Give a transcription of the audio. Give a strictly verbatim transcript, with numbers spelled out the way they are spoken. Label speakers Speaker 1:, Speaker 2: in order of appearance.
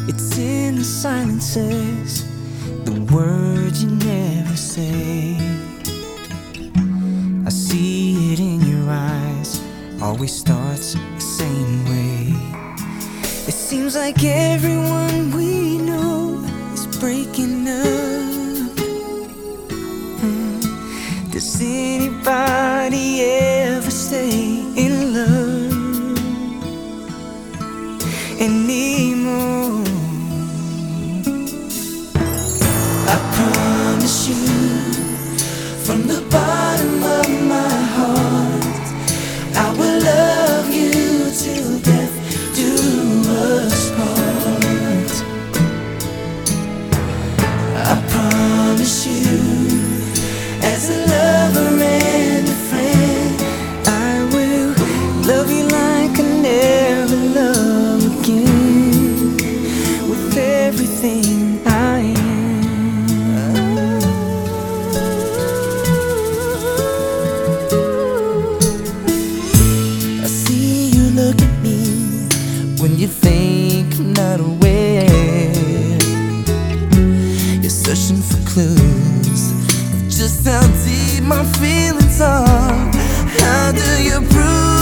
Speaker 1: It's in the silences, the words you never say. I see it in your eyes, always starts the same way. It seems like everyone we know is breaking up. hmm. Does anybody ever stay in love anymore? I promise you, from the bottom of my heart, I will love you till death do us part. I promise you, as a lover and a friend, I will love you like I never love again, with everything I am. Look at me when you think I'm not aware. You're searching for clues of just how deep my feelings are. How do you prove